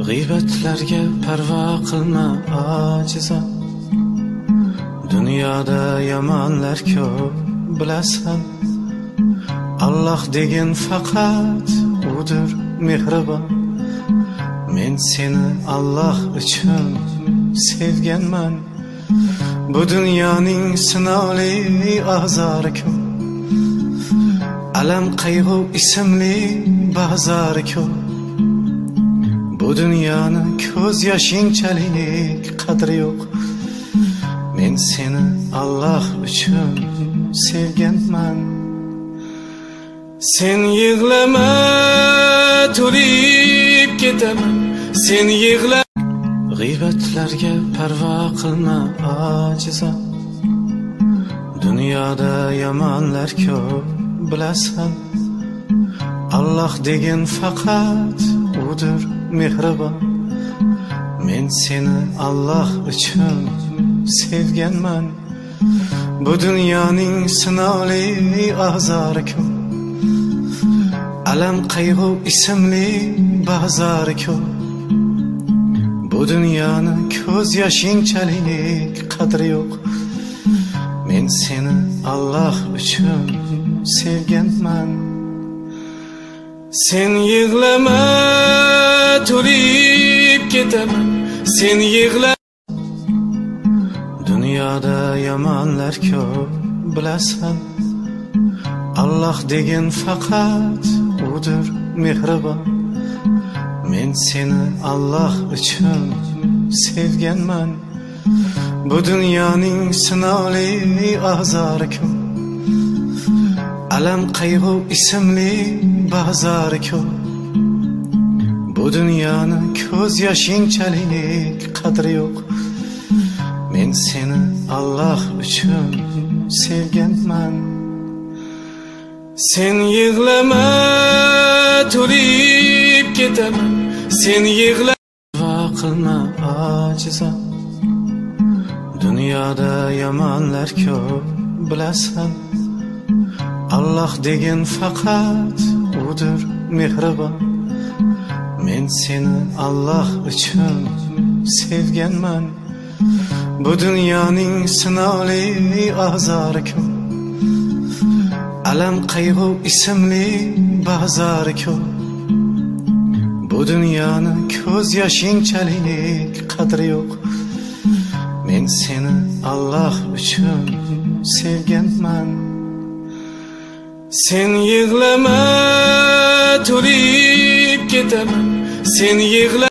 G'iybatlarga parvo qilma ojizam. Dunyoda yomonlar ko'p bilasan. Alloh degan faqat udir mehribon. Men seni Alloh uchun sevganman. Bu dunyoning sinovli ozori ko'p. Alam qayg'u ismli bozori ko'p. Bu dunyoni ko'z yoshingchalik qadri yo'q. Men seni Alloh uchun sevganman. Sen yig'lama, to'lib ketaman. Sen yig'la. G'iybatlarga parvo qilma ojizam. Dunyoda yomonlar ko'p bilasan. Alloh degan faqat udir mehribon. Men seni Alloh uchun sevganman. Bu dunyoning sinovli ozori ko'p. Alam qayg'u ismli bozori ko'p. Bu dunyoni ko'z yoshingchalik qadri yo'q. Men seni Alloh uchun sevganman. Sen yig'lama, to'lib ketaman. Sen yig'la. Dunyoda yomonlar ko'p bilasan. Alloh degan faqat udir mehribon. Men seni Alloh uchun sevganman. Bu dunyoning sinovli ozori ko'p. Alam qayg'u ismli bozori ko'p. Bu dunyoni ko'z yoshingchalik qadri yo'q. Men seni Alloh uchun sevganman. Sen yig'lama, to'lib ketaman. Sen yig'la. Va qilma ojizam. Dunyoda yomonlar ko'p bilasan. Alloh degan faqat udir mehribon. Men seni Alloh uchun sevganman. Bu dunyoning sinovli ozori ko'p. Alam qayg'u ismli bozori ko'p. Bu dunyoni ko'z yoshingchalik qadri yo'q. Men seni Alloh uchun sevganman. Sen yig'lama, to'lib ketaman. Sen yig'la.